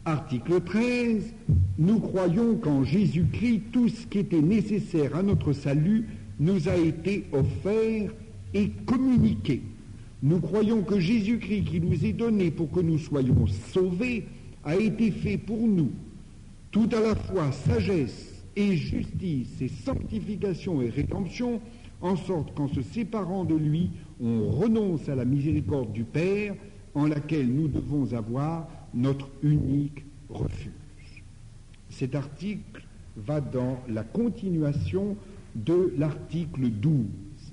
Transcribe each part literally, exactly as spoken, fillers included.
Article treize, nous croyons qu'en Jésus-Christ, tout ce qui était nécessaire à notre salut nous a été offert et communiqué. Nous croyons que Jésus-Christ qui nous est donné pour que nous soyons sauvés a été fait pour nous, tout à la fois sagesse et justice et sanctification et rédemption, en sorte qu'en se séparant de lui, on renonce à la miséricorde du Père, en laquelle nous devons avoir notre unique refuge. Cet article va dans la continuation de l'article douze.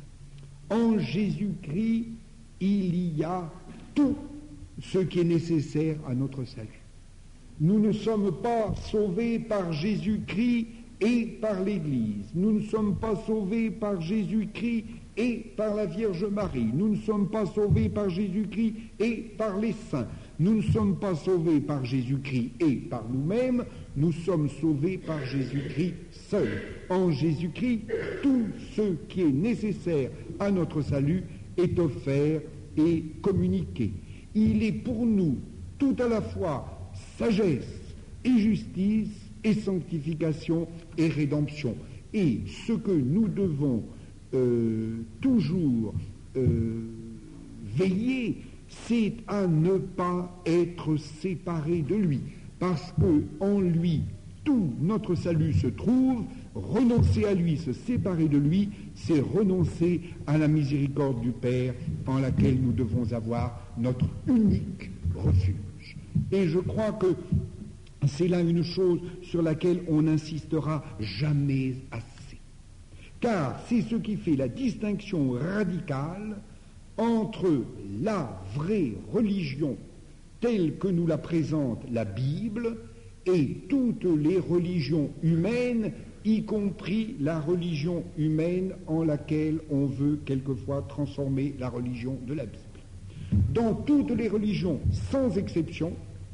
En Jésus-Christ, il y a tout ce qui est nécessaire à notre salut. Nous ne sommes pas sauvés par Jésus-Christ et par l'Église. Nous ne sommes pas sauvés par Jésus-Christ et par la Vierge Marie. Nous ne sommes pas sauvés par Jésus-Christ et par les saints. Nous ne sommes pas sauvés par Jésus-Christ et par nous-mêmes. Nous sommes sauvés par Jésus-Christ seul. En Jésus-Christ, tout ce qui est nécessaire à notre salut est offert et communiqué. Il est pour nous tout à la fois sagesse et justice et sanctification et rédemption. Et ce que nous devons euh, toujours euh, veiller, c'est à ne pas être séparés de lui, parce que en lui tout notre salut se trouve. Renoncer à lui, se séparer de lui, c'est renoncer à la miséricorde du Père en laquelle nous devons avoir notre unique refuge. Et je crois que c'est là une chose sur laquelle on n'insistera jamais assez. Car c'est ce qui fait la distinction radicale entre la vraie religion telle que nous la présente la Bible et toutes les religions humaines, y compris la religion humaine en laquelle on veut quelquefois transformer la religion de la Bible. Dans toutes les religions, sans exception,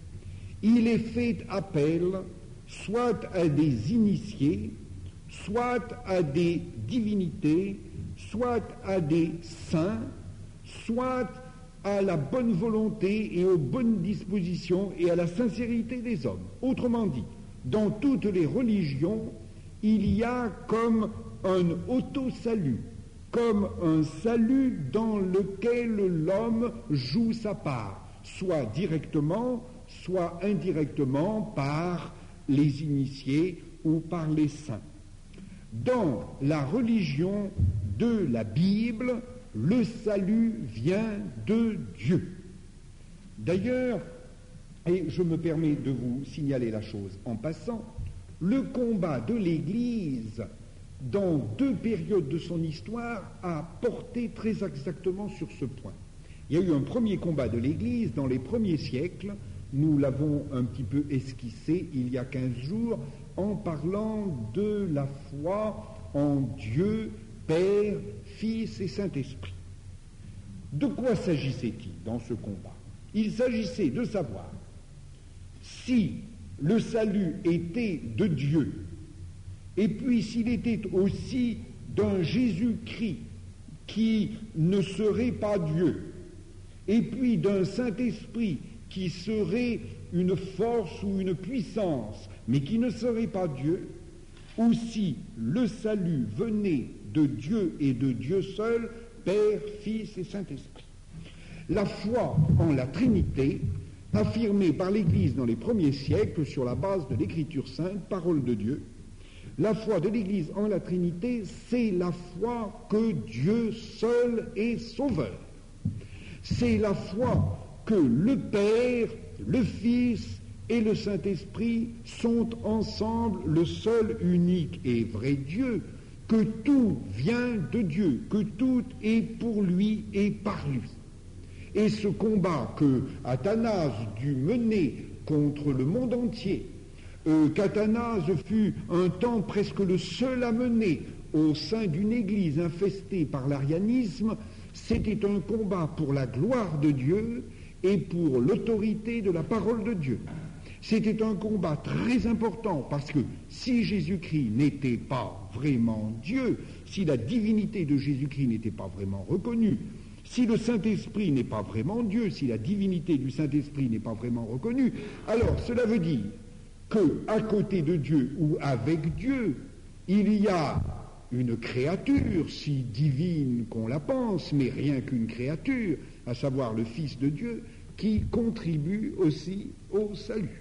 il est fait appel soit à des initiés, soit à des divinités, soit à des saints, soit à la bonne volonté et aux bonnes dispositions et à la sincérité des hommes. Autrement dit, dans toutes les religions, il y a comme un auto-salut, comme un salut dans lequel l'homme joue sa part, soit directement, soit indirectement par les initiés ou par les saints. Dans la religion de la Bible, le salut vient de Dieu. D'ailleurs, et je me permets de vous signaler la chose en passant, le combat de l'Église, dans deux périodes de son histoire, a porté très exactement sur ce point. Il y a eu un premier combat de l'Église dans les premiers siècles, nous l'avons un petit peu esquissé il y a quinze jours, en parlant de la foi en Dieu, Père, Fils et Saint-Esprit. De quoi s'agissait-il dans ce combat? Il s'agissait de savoir si le salut était de Dieu, et puis s'il était aussi d'un Jésus-Christ qui ne serait pas Dieu, et puis d'un Saint-Esprit qui serait une force ou une puissance, mais qui ne serait pas Dieu, ou si le salut venait de Dieu et de Dieu seul, Père, Fils et Saint-Esprit. La foi en la Trinité, affirmée par l'Église dans les premiers siècles sur la base de l'Écriture sainte, parole de Dieu, la foi de l'Église en la Trinité, c'est la foi que Dieu seul est sauveur. C'est la foi que le Père, le Fils et le Saint-Esprit sont ensemble le seul, unique et vrai Dieu, que tout vient de Dieu, que tout est pour lui et par lui. Et ce combat que Athanase dut mener contre le monde entier, euh, qu'Athanase fut un temps presque le seul à mener au sein d'une église infestée par l'arianisme, c'était un combat pour la gloire de Dieu et pour l'autorité de la parole de Dieu. C'était un combat très important parce que si Jésus-Christ n'était pas vraiment Dieu, si la divinité de Jésus-Christ n'était pas vraiment reconnue, Si le Saint-Esprit n'est pas vraiment Dieu, si la divinité du Saint-Esprit n'est pas vraiment reconnue, alors cela veut dire qu'à côté de Dieu ou avec Dieu, il y a une créature, si divine qu'on la pense, mais rien qu'une créature, à savoir le Fils de Dieu, qui contribue aussi au salut.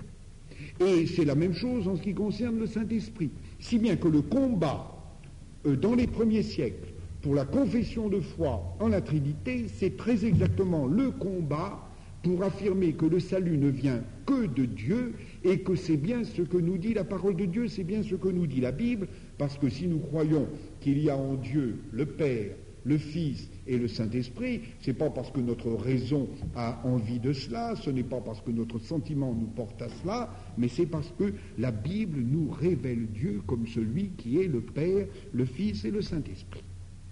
Et c'est la même chose en ce qui concerne le Saint-Esprit. Si bien que le combat euh, dans les premiers siècles pour la confession de foi en la Trinité, c'est très exactement le combat pour affirmer que le salut ne vient que de Dieu et que c'est bien ce que nous dit la parole de Dieu, c'est bien ce que nous dit la Bible, parce que si nous croyons qu'il y a en Dieu le Père, le Fils et le Saint-Esprit, c'est pas parce que notre raison a envie de cela, ce n'est pas parce que notre sentiment nous porte à cela, mais c'est parce que la Bible nous révèle Dieu comme celui qui est le Père, le Fils et le Saint-Esprit.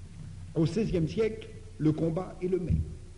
Au seizième siècle, le combat est le même,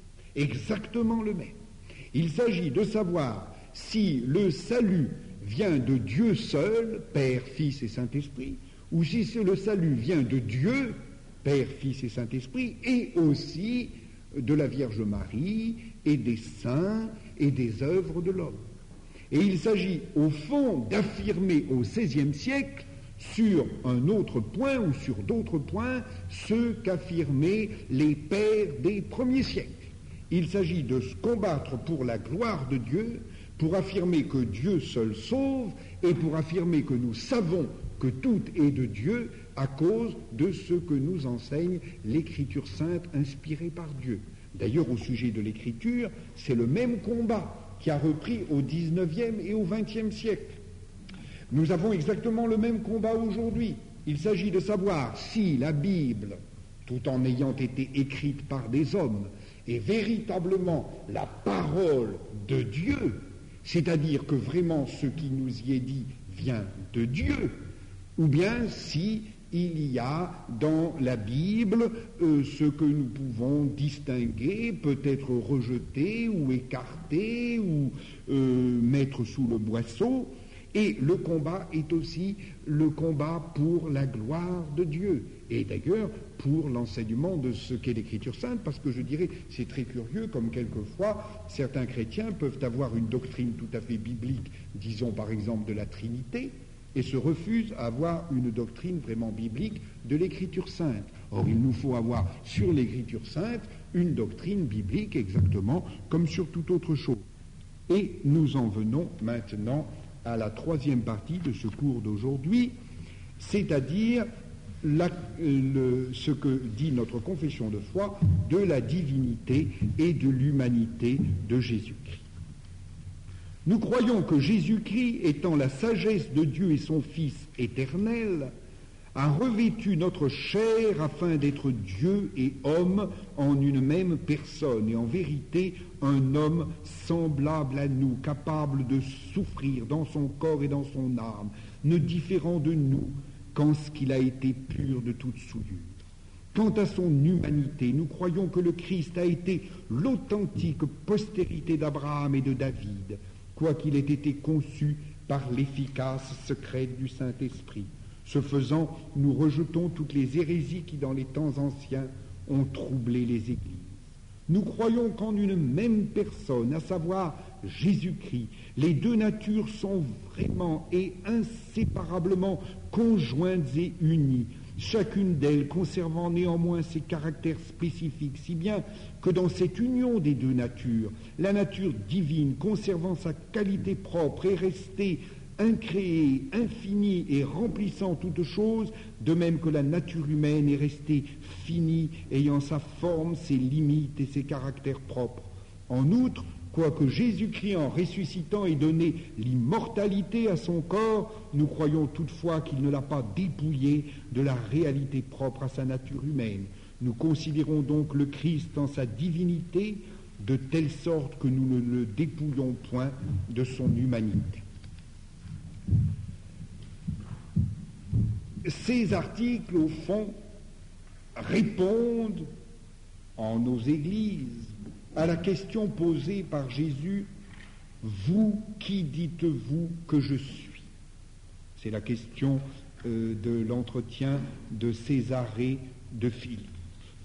exactement le même. Il s'agit de savoir si le salut vient de Dieu seul, Père, Fils et Saint-Esprit, ou si le salut vient de Dieu, Père, Fils et Saint-Esprit, et aussi de la Vierge Marie, et des saints, et des œuvres de l'homme. Et il s'agit, au fond, d'affirmer au seizième siècle, sur un autre point ou sur d'autres points, ce qu'affirmaient les pères des premiers siècles. Il s'agit de se combattre pour la gloire de Dieu, pour affirmer que Dieu seul sauve, et pour affirmer que nous savons que tout est de Dieu à cause de ce que nous enseigne l'Écriture sainte inspirée par Dieu. D'ailleurs, au sujet de l'Écriture, c'est le même combat qui a repris au dix-neuvième et au vingtième siècle. Nous avons exactement le même combat aujourd'hui. Il s'agit de savoir si la Bible, tout en ayant été écrite par des hommes, est véritablement la parole de Dieu, c'est-à-dire que vraiment ce qui nous y est dit vient de Dieu, ou bien si il y a dans la Bible euh, ce que nous pouvons distinguer, peut-être rejeter ou écarter ou euh, mettre sous le boisseau. Et le combat est aussi le combat pour la gloire de Dieu. Et d'ailleurs, pour l'enseignement de ce qu'est l'Écriture sainte, parce que je dirais, c'est très curieux, comme quelquefois, certains chrétiens peuvent avoir une doctrine tout à fait biblique, disons par exemple de la Trinité, et se refusent à avoir une doctrine vraiment biblique de l'Écriture sainte. Or, il nous faut avoir sur l'Écriture sainte une doctrine biblique exactement comme sur toute autre chose. Et nous en venons maintenant à la troisième partie de ce cours d'aujourd'hui, c'est-à-dire la, le, ce que dit notre confession de foi de la divinité et de l'humanité de Jésus-Christ. Nous croyons que Jésus-Christ, étant la sagesse de Dieu et son Fils éternel, a revêtu notre chair afin d'être Dieu et homme en une même personne, et en vérité un homme semblable à nous, capable de souffrir dans son corps et dans son âme, ne différant de nous qu'en ce qu'il a été pur de toute souillure. Quant à son humanité, nous croyons que le Christ a été l'authentique postérité d'Abraham et de David, quoiqu'il ait été conçu par l'efficace secrète du Saint-Esprit. Ce faisant, nous rejetons toutes les hérésies qui, dans les temps anciens, ont troublé les églises. Nous croyons qu'en une même personne, à savoir Jésus-Christ, les deux natures sont vraiment et inséparablement conjointes et unies, chacune d'elles conservant néanmoins ses caractères spécifiques, si bien que dans cette union des deux natures, la nature divine, conservant sa qualité propre, est restée incréée, infinie et remplissant toutes choses, de même que la nature humaine est restée finie, ayant sa forme, ses limites et ses caractères propres. En outre, quoique Jésus-Christ, en ressuscitant, ait donné l'immortalité à son corps, nous croyons toutefois qu'il ne l'a pas dépouillé de la réalité propre à sa nature humaine. Nous considérons donc le Christ en sa divinité, de telle sorte que nous ne le dépouillons point de son humanité. Ces articles, au fond, répondent en nos églises à la question posée par Jésus, « Vous, qui dites-vous que je suis ?» C'est la question euh, de l'entretien de Césarée de Philippe.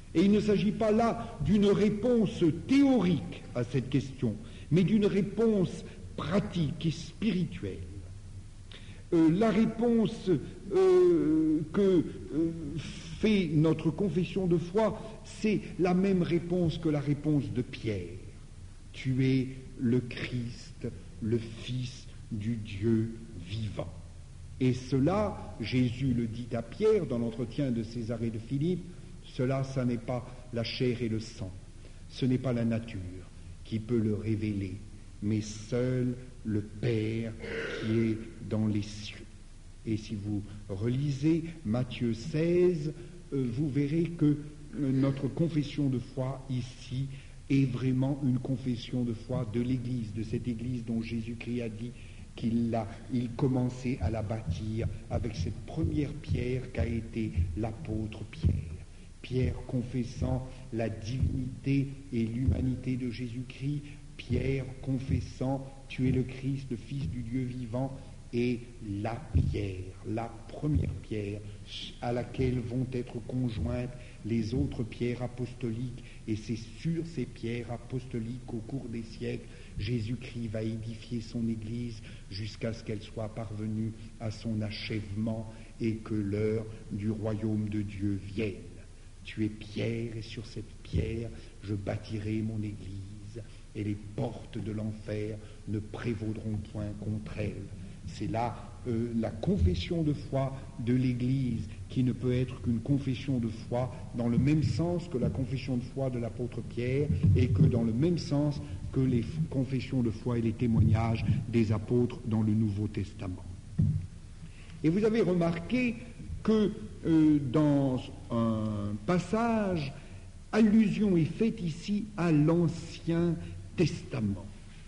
Et il ne s'agit pas là d'une réponse théorique à cette question, mais d'une réponse pratique et spirituelle. Euh, la réponse euh, que euh, fait notre confession de foi, c'est la même réponse que la réponse de Pierre. Tu es le Christ, le Fils du Dieu vivant. Et cela, Jésus le dit à Pierre dans l'entretien de César et de Philippe, cela, ça n'est pas la chair et le sang, ce n'est pas la nature qui peut le révéler, mais seul le Père qui est dans les cieux. Et si vous relisez Matthieu seize, euh, vous verrez que euh, notre confession de foi ici est vraiment une confession de foi de l'Église, de cette Église dont Jésus-Christ a dit qu'il a, il commençait à la bâtir avec cette première pierre qu'a été l'apôtre Pierre. Pierre confessant la divinité et l'humanité de Jésus-Christ, Pierre confessant « Tu es le Christ, le Fils du Dieu vivant » et la pierre, la première pierre à laquelle vont être conjointes les autres pierres apostoliques. Et c'est sur ces pierres apostoliques qu'au cours des siècles, Jésus-Christ va édifier son Église jusqu'à ce qu'elle soit parvenue à son achèvement et que l'heure du royaume de Dieu vienne. Tu es pierre et sur cette pierre, je bâtirai mon Église et les portes de l'enfer ne prévaudront point contre elle. C'est là euh, la confession de foi de l'Église qui ne peut être qu'une confession de foi dans le même sens que la confession de foi de l'apôtre Pierre et que dans le même sens que les confessions de foi et les témoignages des apôtres dans le Nouveau Testament. Et vous avez remarqué que euh, dans un passage, allusion est faite ici à l'Ancien Testament.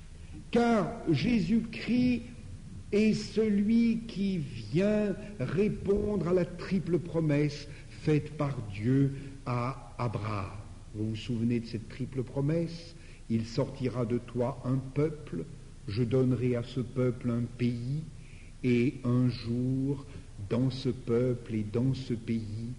Car Jésus-Christ est celui qui vient répondre à la triple promesse faite par Dieu à Abraham. Vous vous souvenez de cette triple promesse ? Il sortira de toi un peuple, je donnerai à ce peuple un pays, et un jour, dans ce peuple et dans ce pays,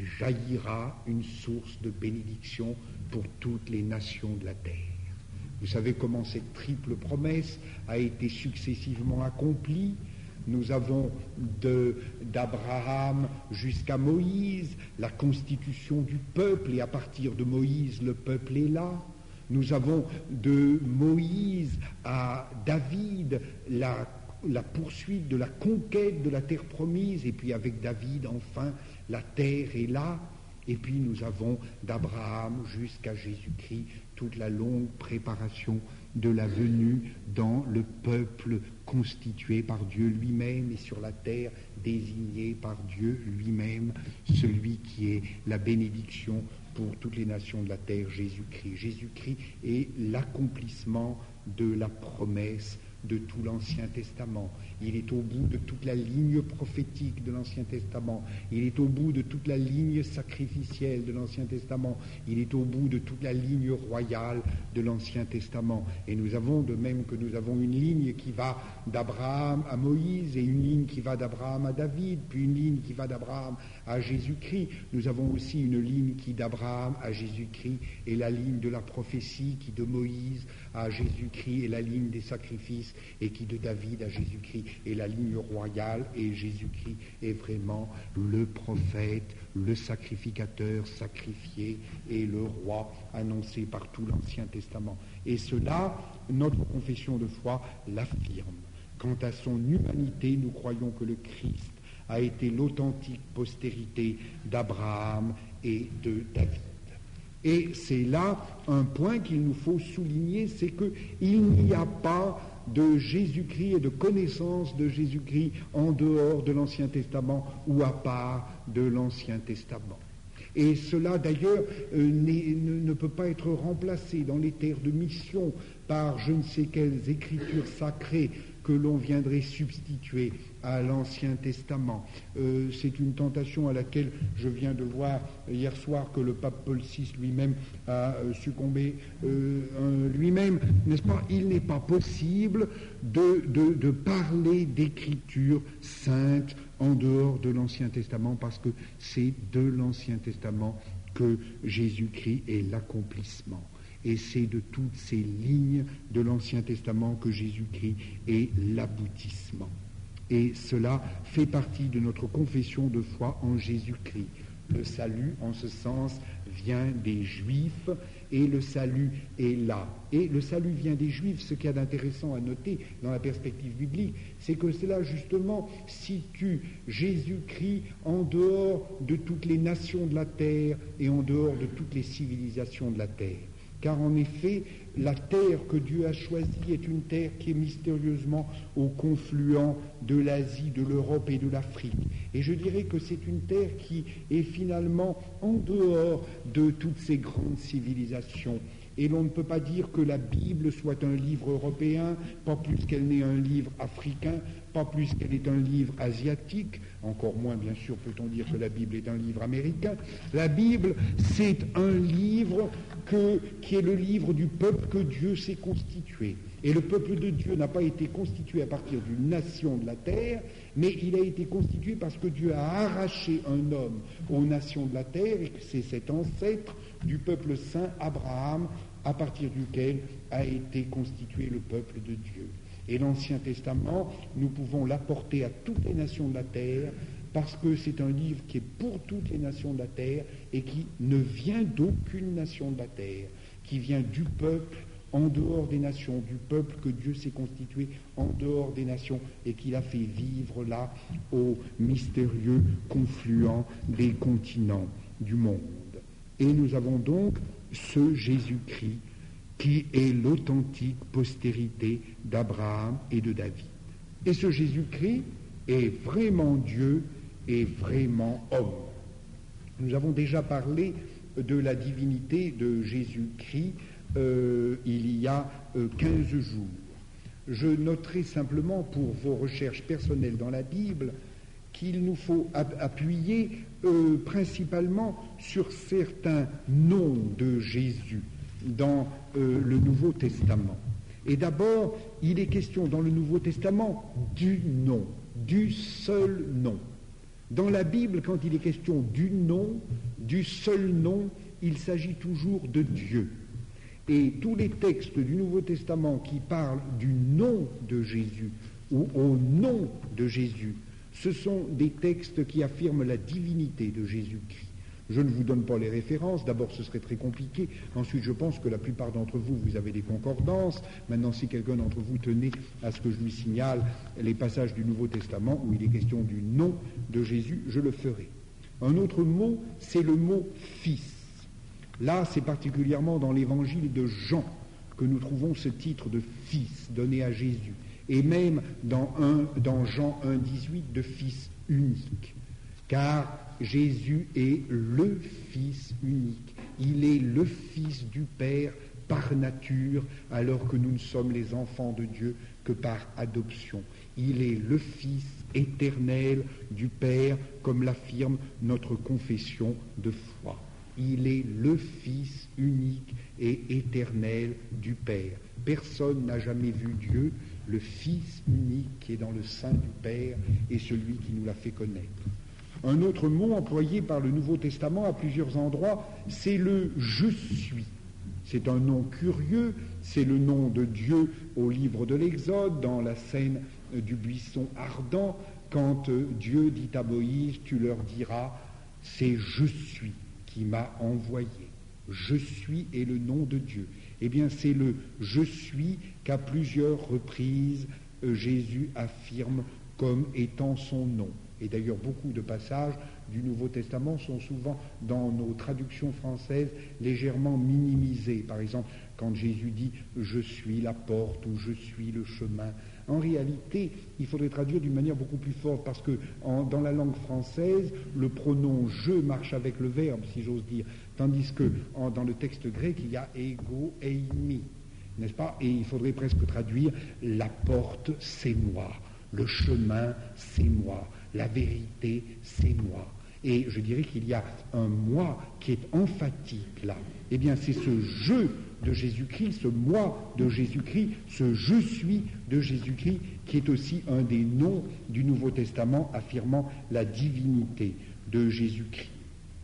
jaillira une source de bénédiction pour toutes les nations de la terre. Vous savez comment cette triple promesse a été successivement accomplie. Nous avons de, d'Abraham jusqu'à Moïse la constitution du peuple, et à partir de Moïse, le peuple est là. Nous avons de Moïse à David la, la poursuite de la conquête de la terre promise, et puis avec David, enfin, la terre est là. Et puis nous avons d'Abraham jusqu'à Jésus-Christ toute la longue préparation de la venue dans le peuple constitué par Dieu lui-même et sur la terre désigné par Dieu lui-même, celui qui est la bénédiction pour toutes les nations de la terre, Jésus-Christ. Jésus-Christ est l'accomplissement de la promesse de tout l'Ancien Testament. Il est au bout de toute la ligne prophétique de l'Ancien Testament. Il est au bout de toute la ligne sacrificielle de l'Ancien Testament. Il est au bout de toute la ligne royale de l'Ancien Testament. Et nous avons, de même que nous avons une ligne qui va d'Abraham à Moïse, et une ligne qui va d'Abraham à David, puis une ligne qui va d'Abraham à Jésus-Christ, nous avons aussi une ligne qui d'Abraham à Jésus-Christ est la ligne de la prophétie, qui de Moïse à Jésus-Christ est la ligne des sacrifices, et qui de David à Jésus-Christ est la ligne royale, et Jésus-Christ est vraiment le prophète, le sacrificateur sacrifié et le roi annoncé par tout l'Ancien Testament. Et cela, notre confession de foi l'affirme. Quant à son humanité, nous croyons que le Christ a été l'authentique postérité d'Abraham et de David. Et c'est là un point qu'il nous faut souligner, c'est qu'il n'y a pas de Jésus-Christ et de connaissance de Jésus-Christ en dehors de l'Ancien Testament ou à part de l'Ancien Testament. Et cela, d'ailleurs, euh, ne, ne peut pas être remplacé dans les terres de mission par je ne sais quelles écritures sacrées que l'on viendrait substituer à l'Ancien Testament. Euh, c'est une tentation à laquelle je viens de voir hier soir que le pape Paul six lui-même a euh, succombé euh, euh, lui-même, n'est-ce pas? Il n'est pas possible de, de, de parler d'écritures saintes en dehors de l'Ancien Testament, parce que c'est de l'Ancien Testament que Jésus-Christ est l'accomplissement. Et c'est de toutes ces lignes de l'Ancien Testament que Jésus-Christ est l'aboutissement. Et cela fait partie de notre confession de foi en Jésus-Christ. Le salut, en ce sens, vient des Juifs, et le salut est là. Et le salut vient des Juifs. Ce qu'il y a d'intéressant à noter dans la perspective biblique, c'est que cela, justement, situe Jésus-Christ en dehors de toutes les nations de la terre et en dehors de toutes les civilisations de la terre. Car en effet, la terre que Dieu a choisie est une terre qui est mystérieusement au confluent de l'Asie, de l'Europe et de l'Afrique. Et je dirais que c'est une terre qui est finalement en dehors de toutes ces grandes civilisations. Et l'on ne peut pas dire que la Bible soit un livre européen, pas plus qu'elle n'est un livre africain, pas plus qu'elle est un livre asiatique, encore moins bien sûr peut-on dire que la Bible est un livre américain. La Bible, c'est un livre que, qui est le livre du peuple que Dieu s'est constitué. Et le peuple de Dieu n'a pas été constitué à partir d'une nation de la terre, mais il a été constitué parce que Dieu a arraché un homme aux nations de la terre, et que c'est cet ancêtre du peuple saint, Abraham, à partir duquel a été constitué le peuple de Dieu. Et l'Ancien Testament, nous pouvons l'apporter à toutes les nations de la terre, parce que c'est un livre qui est pour toutes les nations de la terre et qui ne vient d'aucune nation de la terre, qui vient du peuple en dehors des nations, du peuple que Dieu s'est constitué en dehors des nations et qu'il a fait vivre là au mystérieux confluent des continents du monde. Et nous avons donc ce Jésus-Christ qui est l'authentique postérité d'Abraham et de David. Et ce Jésus-Christ est vraiment Dieu et vraiment homme. Nous avons déjà parlé de la divinité de Jésus-Christ euh, il y a euh, quinze jours. Je noterai simplement pour vos recherches personnelles dans la Bible qu'il nous faut appuyer euh, principalement sur certains noms de Jésus dans euh, le Nouveau Testament. Et d'abord, il est question dans le Nouveau Testament du nom, du seul nom. Dans la Bible, quand il est question du nom, du seul nom, il s'agit toujours de Dieu. Et tous les textes du Nouveau Testament qui parlent du nom de Jésus ou au nom de Jésus, ce sont des textes qui affirment la divinité de Jésus-Christ. Je ne vous donne pas les références, d'abord ce serait très compliqué, ensuite je pense que la plupart d'entre vous, vous avez des concordances. Maintenant, si quelqu'un d'entre vous tenait à ce que je lui signale les passages du Nouveau Testament où il est question du nom de Jésus, je le ferai. Un autre mot, c'est le mot « fils ». Là, c'est particulièrement dans l'évangile de Jean que nous trouvons ce titre de « fils » donné à Jésus, et même dans, un, dans Jean un dix-huit de « fils unique ». Car Jésus est le Fils unique. Il est le Fils du Père par nature, alors que nous ne sommes les enfants de Dieu que par adoption. Il est le Fils éternel du Père, comme l'affirme notre confession de foi. Il est le Fils unique et éternel du Père. Personne n'a jamais vu Dieu. Le Fils unique qui est dans le sein du Père est celui qui nous l'a fait connaître. Un autre mot employé par le Nouveau Testament à plusieurs endroits, c'est le « je suis ». C'est un nom curieux, c'est le nom de Dieu au livre de l'Exode, dans la scène du buisson ardent, quand Dieu dit à Moïse, tu leur diras, c'est « je suis » qui m'a envoyé. Je suis est le nom de Dieu. Eh bien, c'est le « je suis » qu'à plusieurs reprises Jésus affirme comme étant son nom. Et d'ailleurs, beaucoup de passages du Nouveau Testament sont souvent, dans nos traductions françaises, légèrement minimisés. Par exemple, quand Jésus dit « je suis la porte » ou « je suis le chemin ». En réalité, il faudrait traduire d'une manière beaucoup plus forte, parce que en, dans la langue française, le pronom « je » marche avec le verbe, si j'ose dire, tandis que en, dans le texte grec, il y a « ego eimi », n'est-ce pas? Et il faudrait presque traduire « la porte, c'est moi », le chemin, c'est moi. La vérité, c'est moi. Et je dirais qu'il y a un moi qui est emphatique là. Eh bien, c'est ce « je » de Jésus-Christ, ce « moi » de Jésus-Christ, ce « je suis » de Jésus-Christ, qui est aussi un des noms du Nouveau Testament affirmant la divinité de Jésus-Christ.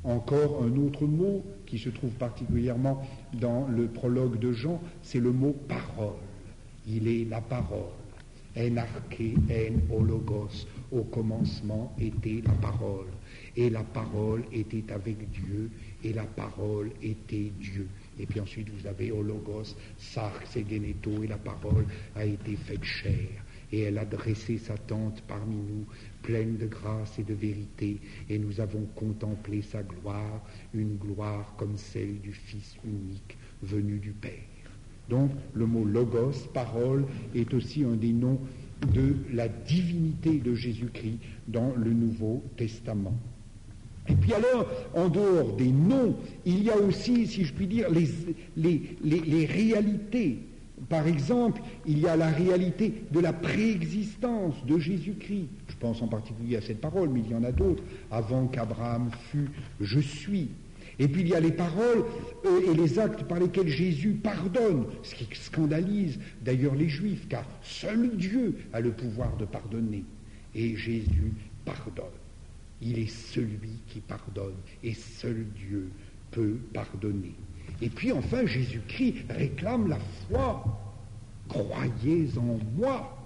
Encore un autre mot qui se trouve particulièrement dans le prologue de Jean, c'est le mot parole. Il est la parole. En arché, en hologos. Au commencement était la parole. Et la parole était avec Dieu, et la parole était Dieu. Et puis ensuite vous avez hologos, sarx et geneto, et la parole a été faite chair. Et elle a dressé sa tente parmi nous, pleine de grâce et de vérité, et nous avons contemplé sa gloire, une gloire comme celle du Fils unique venu du Père. Donc le mot logos, parole, est aussi un des noms de la divinité de Jésus-Christ dans le Nouveau Testament. Et puis alors, en dehors des noms, il y a aussi, si je puis dire, les, les, les, les réalités. Par exemple, il y a la réalité de la préexistence de Jésus-Christ. Je pense en particulier à cette parole, mais il y en a d'autres. Avant qu'Abraham fût, je suis. Et puis il y a les paroles euh, et les actes par lesquels Jésus pardonne, ce qui scandalise d'ailleurs les Juifs, car seul Dieu a le pouvoir de pardonner. Et Jésus pardonne. Il est celui qui pardonne, et seul Dieu peut pardonner. Et puis enfin, Jésus-Christ réclame la foi. Croyez en moi.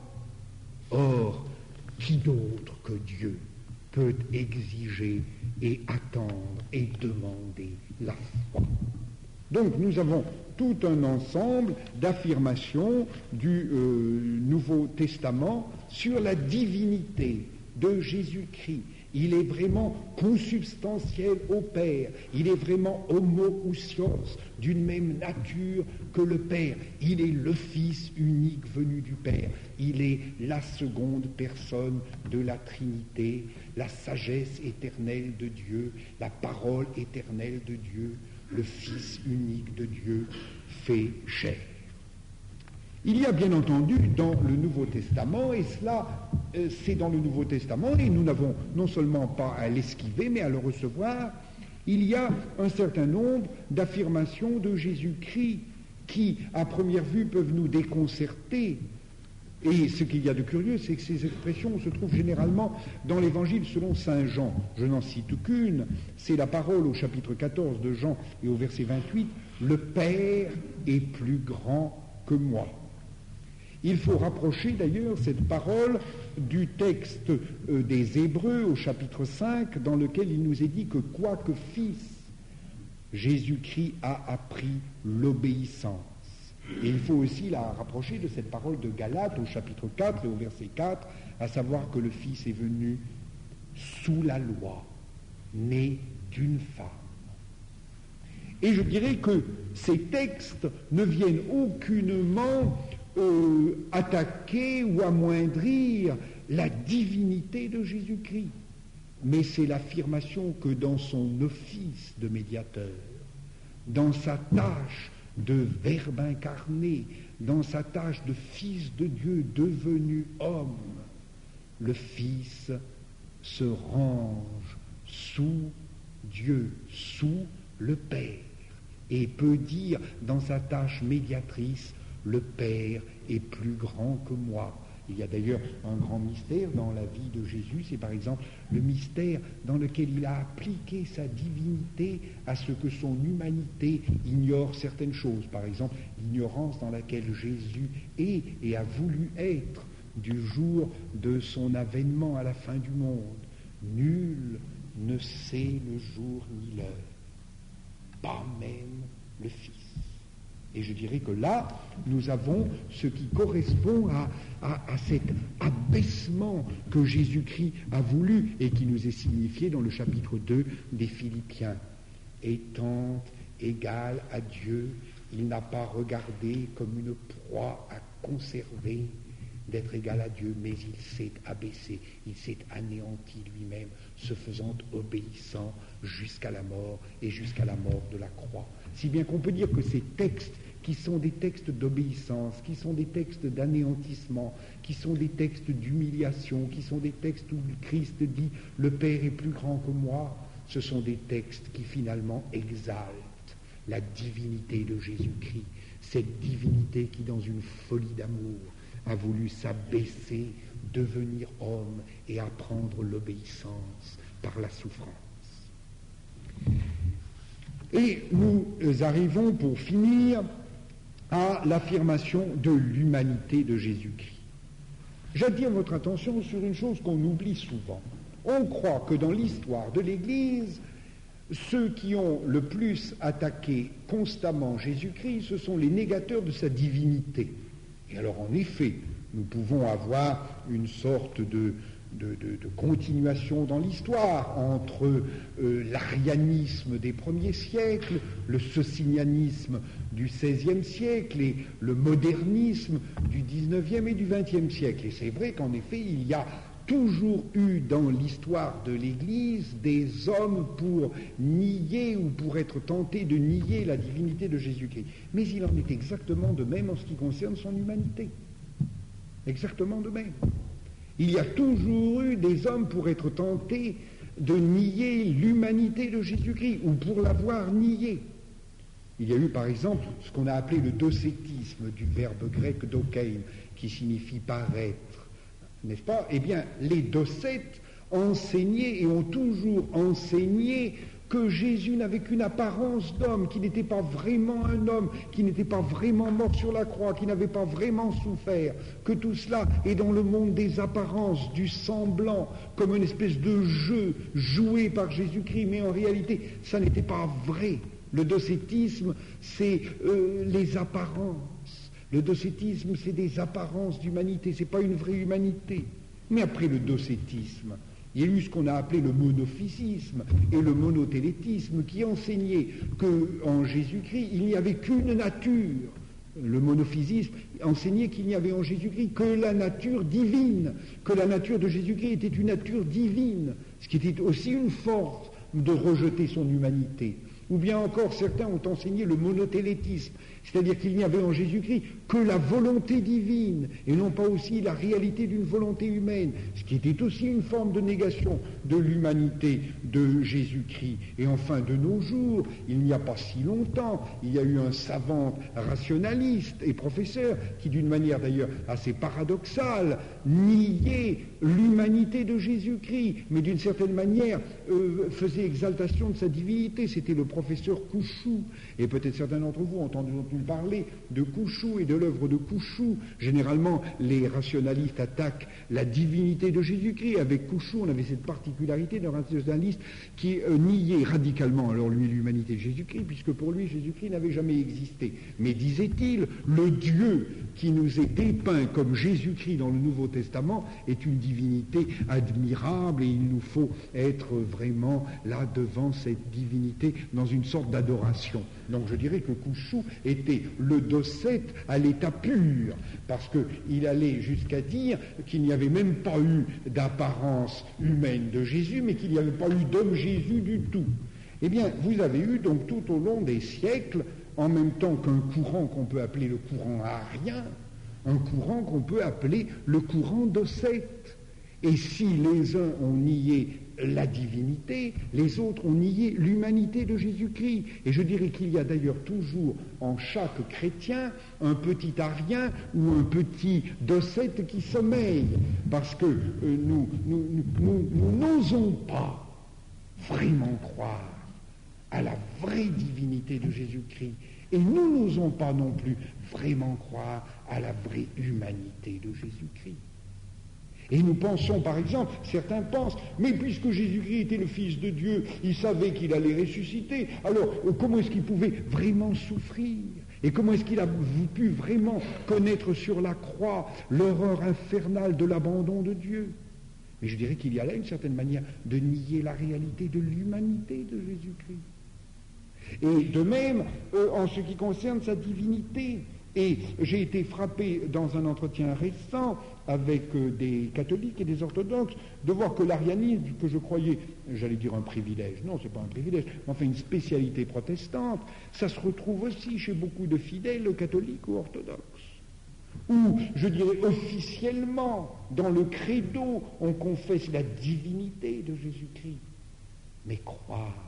Or, qui d'autre que Dieu peut exiger et attendre et demander la foi? Donc nous avons tout un ensemble d'affirmations du euh, Nouveau Testament sur la divinité de Jésus-Christ. Il est vraiment consubstantiel au Père. Il est vraiment homoousios, d'une même nature que le Père. Il est le Fils unique venu du Père. Il est la seconde personne de la Trinité, la sagesse éternelle de Dieu, la parole éternelle de Dieu, le Fils unique de Dieu fait chair. Il y a bien entendu dans le Nouveau Testament, et cela euh, c'est dans le Nouveau Testament, et nous n'avons non seulement pas à l'esquiver, mais à le recevoir, il y a un certain nombre d'affirmations de Jésus-Christ qui, à première vue, peuvent nous déconcerter. Et ce qu'il y a de curieux, c'est que ces expressions se trouvent généralement dans l'Évangile selon saint Jean. Je n'en cite qu'une, c'est la parole au chapitre quatorze de Jean et au verset vingt-huit, « Le Père est plus grand que moi ». Il faut rapprocher d'ailleurs cette parole du texte euh, des Hébreux au chapitre cinq, dans lequel il nous est dit que quoique fils, Jésus-Christ a appris l'obéissance. Et il faut aussi la rapprocher de cette parole de Galates au chapitre quatre et au verset quatre, à savoir que le Fils est venu sous la loi, né d'une femme. Et je dirais que ces textes ne viennent aucunement Euh, attaquer ou amoindrir la divinité de Jésus-Christ. Mais c'est l'affirmation que dans son office de médiateur, dans sa tâche de Verbe incarné, dans sa tâche de Fils de Dieu devenu homme, le Fils se range sous Dieu, sous le Père, et peut dire dans sa tâche médiatrice, le Père est plus grand que moi. Il y a d'ailleurs un grand mystère dans la vie de Jésus, c'est par exemple le mystère dans lequel il a appliqué sa divinité à ce que son humanité ignore certaines choses. Par exemple, l'ignorance dans laquelle Jésus est et a voulu être du jour de son avènement à la fin du monde. Nul ne sait le jour ni l'heure, pas même le Fils. Et je dirais que là, nous avons ce qui correspond à, à, à cet abaissement que Jésus-Christ a voulu et qui nous est signifié dans le chapitre deux des Philippiens. Étant égal à Dieu, il n'a pas regardé comme une proie à conserver d'être égal à Dieu, mais il s'est abaissé, il s'est anéanti lui-même, se faisant obéissant jusqu'à la mort et jusqu'à la mort de la croix. Si bien qu'on peut dire que ces textes qui sont des textes d'obéissance, qui sont des textes d'anéantissement, qui sont des textes d'humiliation, qui sont des textes où Christ dit « Le Père est plus grand que moi », ce sont des textes qui finalement exaltent la divinité de Jésus-Christ, cette divinité qui, dans une folie d'amour, a voulu s'abaisser, devenir homme et apprendre l'obéissance par la souffrance. Et nous arrivons, pour finir, à l'affirmation de l'humanité de Jésus-Christ. J'attire votre attention sur une chose qu'on oublie souvent. On croit que dans l'histoire de l'Église, ceux qui ont le plus attaqué constamment Jésus-Christ, ce sont les négateurs de sa divinité. Et alors, en effet, nous pouvons avoir une sorte de, de, de, de continuation dans l'histoire entre euh, l'arianisme des premiers siècles, le socinianisme du seizième siècle et le modernisme du dix-neuvième et du vingtième siècle. Et c'est vrai qu'en effet, il y a toujours eu dans l'histoire de l'Église des hommes pour nier ou pour être tentés de nier la divinité de Jésus-Christ. Mais il en est exactement de même en ce qui concerne son humanité. Exactement de même. Il y a toujours eu des hommes pour être tentés de nier l'humanité de Jésus-Christ ou pour l'avoir nié. Il y a eu par exemple ce qu'on a appelé le docétisme du verbe grec dokein, qui signifie paraître. N'est-ce pas? Eh bien, les docètes enseignaient et ont toujours enseigné que Jésus n'avait qu'une apparence d'homme, qu'il n'était pas vraiment un homme, qu'il n'était pas vraiment mort sur la croix, qu'il n'avait pas vraiment souffert, que tout cela est dans le monde des apparences, du semblant, comme une espèce de jeu joué par Jésus-Christ, mais en réalité, ça n'était pas vrai. Le docétisme, c'est euh, les apparences. Le docétisme, c'est des apparences d'humanité, c'est pas une vraie humanité. Mais après le docétisme, il y a eu ce qu'on a appelé le monophysisme et le monotélétisme qui enseignaient qu'en Jésus-Christ, il n'y avait qu'une nature. Le monophysisme enseignait qu'il n'y avait en Jésus-Christ que la nature divine, que la nature de Jésus-Christ était une nature divine, ce qui était aussi une force de rejeter son humanité. Ou bien encore, certains ont enseigné le monotélétisme, c'est-à-dire qu'il n'y avait en Jésus-Christ que la volonté divine, et non pas aussi la réalité d'une volonté humaine, ce qui était aussi une forme de négation de l'humanité de Jésus-Christ. Et enfin, de nos jours, il n'y a pas si longtemps, il y a eu un savant rationaliste et professeur qui, d'une manière d'ailleurs assez paradoxale, niait l'humanité de Jésus-Christ, mais d'une certaine manière euh, faisait exaltation de sa divinité. C'était le professeur Couchou, et peut-être certains d'entre vous ont entendu parler de Couchou et de l'œuvre de Couchou. Généralement, les rationalistes attaquent la divinité de Jésus-Christ. Avec Couchou, on avait cette particularité d'un rationaliste qui euh, niait radicalement alors lui l'humanité de Jésus-Christ, puisque pour lui, Jésus-Christ n'avait jamais existé. Mais disait-il, le Dieu qui nous est dépeint comme Jésus-Christ dans le Nouveau Testament est une divinité admirable, et il nous faut être vraiment là devant cette divinité dans une sorte d'adoration. Donc je dirais que Couchou était le docète à l'état pur, parce qu'il allait jusqu'à dire qu'il n'y avait même pas eu d'apparence humaine de Jésus, mais qu'il n'y avait pas eu d'homme Jésus du tout. Eh bien, vous avez eu donc tout au long des siècles, en même temps qu'un courant qu'on peut appeler le courant arien, un courant qu'on peut appeler le courant docète. Et si les uns ont nié la divinité, les autres ont nié l'humanité de Jésus-Christ. Et je dirais qu'il y a d'ailleurs toujours en chaque chrétien un petit arien ou un petit docète qui sommeille, parce que euh, nous, nous, nous, nous n'osons pas vraiment croire à la vraie divinité de Jésus-Christ, et nous n'osons pas non plus vraiment croire à la vraie humanité de Jésus-Christ. Et nous pensons, par exemple, certains pensent, mais puisque Jésus-Christ était le Fils de Dieu, il savait qu'il allait ressusciter, alors comment est-ce qu'il pouvait vraiment souffrir? Et comment est-ce qu'il a pu vraiment connaître sur la croix l'horreur infernale de l'abandon de Dieu? Mais je dirais qu'il y a là une certaine manière de nier la réalité de l'humanité de Jésus-Christ. Et de même, euh, en ce qui concerne sa divinité, et j'ai été frappé dans un entretien récent avec euh, des catholiques et des orthodoxes de voir que l'arianisme, que je croyais, j'allais dire un privilège, non, c'est pas un privilège, mais enfin une spécialité protestante, ça se retrouve aussi chez beaucoup de fidèles catholiques ou orthodoxes, où, je dirais officiellement, dans le credo, on confesse la divinité de Jésus-Christ, mais croire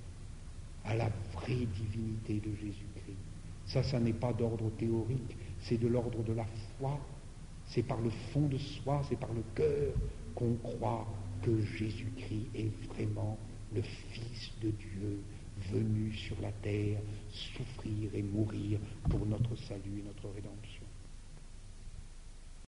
à la vraie divinité de Jésus-Christ, ça, ça n'est pas d'ordre théorique, c'est de l'ordre de la foi. C'est par le fond de soi, c'est par le cœur qu'on croit que Jésus-Christ est vraiment le Fils de Dieu, venu sur la terre souffrir et mourir pour notre salut et notre rédemption.